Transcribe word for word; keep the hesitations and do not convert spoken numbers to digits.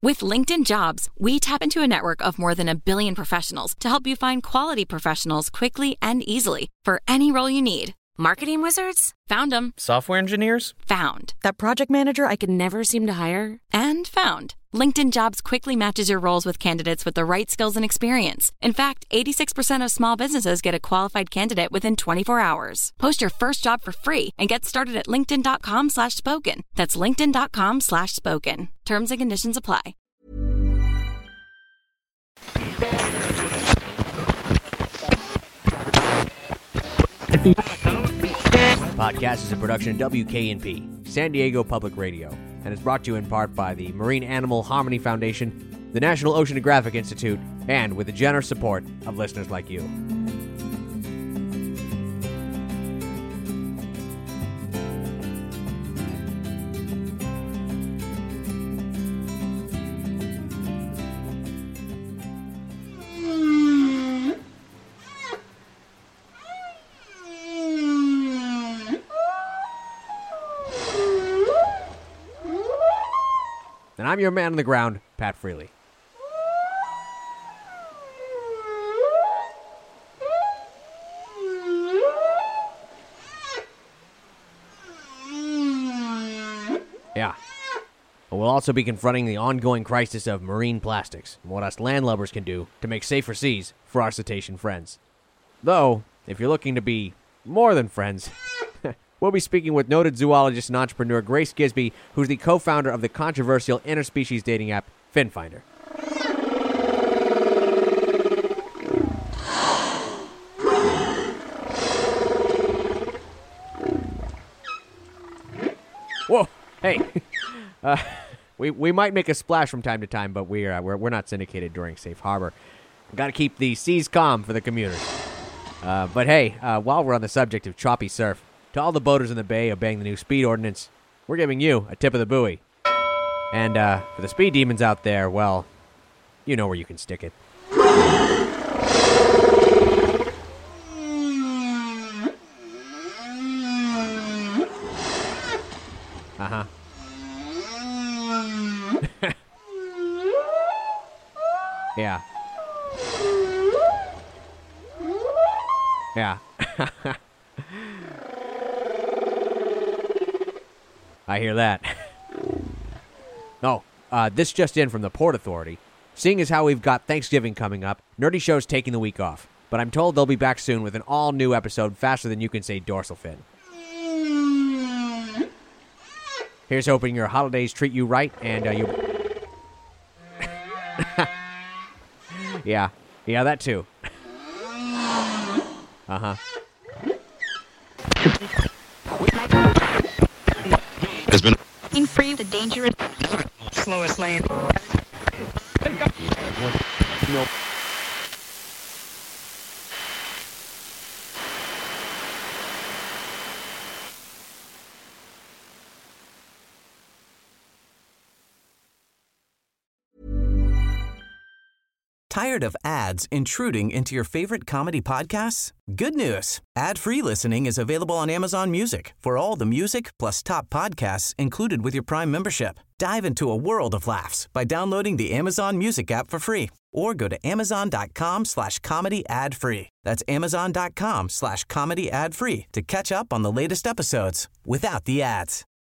With LinkedIn Jobs, we tap into a network of more than a billion professionals to help you find quality professionals quickly and easily for any role you need. Marketing wizards? Found them. Software engineers? Found. That project manager I could never seem to hire? And found. LinkedIn Jobs quickly matches your roles with candidates with the right skills and experience. In fact, eighty-six percent of small businesses get a qualified candidate within twenty-four hours. Post your first job for free and get started at linkedin.com slash spoken. That's linkedin.com slash spoken. Terms and conditions apply. Podcast is a production of W K N P, San Diego Public Radio, and is brought to you in part by the Marine Animal Harmony Foundation, the National Oceanographic Institute, and with the generous support of listeners like you. And I'm your man on the ground, Pat Freely. Yeah. But we'll also be confronting the ongoing crisis of marine plastics and what us landlubbers can do to make safer seas for our cetacean friends. Though, if you're looking to be more than friends, we'll be speaking with noted zoologist and entrepreneur Grace Gisby, who's the co-founder of the controversial interspecies dating app FinFinder. Whoa, hey, uh, we we might make a splash from time to time, but we're uh, we're we're not syndicated during Safe Harbor. Got to keep the seas calm for the commuters. Uh, but hey, uh, while we're on the subject of choppy surf, to all the boaters in the bay obeying the new speed ordinance, we're giving you a tip of the buoy. And uh, for the speed demons out there, well, you know where you can stick it. Uh-huh. Yeah. Yeah. I hear that. Oh, uh, this just in from the Port Authority. Seeing as how we've got Thanksgiving coming up, Nerdy Show's taking the week off. But I'm told they'll be back soon with an all-new episode faster than you can say dorsal fin. Here's hoping your holidays treat you right and uh, you... yeah. Yeah, that too. Uh-huh. Has been free the dangerous slowest lane. No. Tired of ads intruding into your favorite comedy podcasts? Good news. Ad-free listening is available on Amazon Music for all the music plus top podcasts included with your Prime membership. Dive into a world of laughs by downloading the Amazon Music app for free or go to amazon.com slash comedy ad free. That's amazon.com slash comedy ad free to catch up on the latest episodes without the ads.